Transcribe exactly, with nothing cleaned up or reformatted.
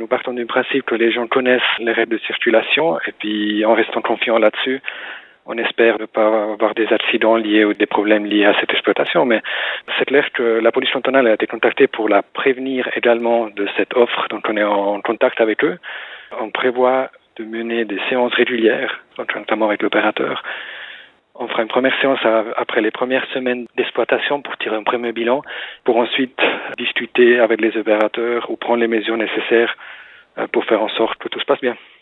nous partons du principe que les gens connaissent les règles de circulation et puis en restant confiants là-dessus, on espère ne pas avoir des accidents liés ou des problèmes liés à cette exploitation. Mais c'est clair que la police cantonale a été contactée pour la prévenir également de cette offre, donc on est en contact avec eux. On prévoit de mener des séances régulières, donc notamment avec l'opérateur. On fera une première séance après les premières semaines d'exploitation pour tirer un premier bilan, pour ensuite discuter avec les opérateurs ou prendre les mesures nécessaires pour faire en sorte que tout se passe bien.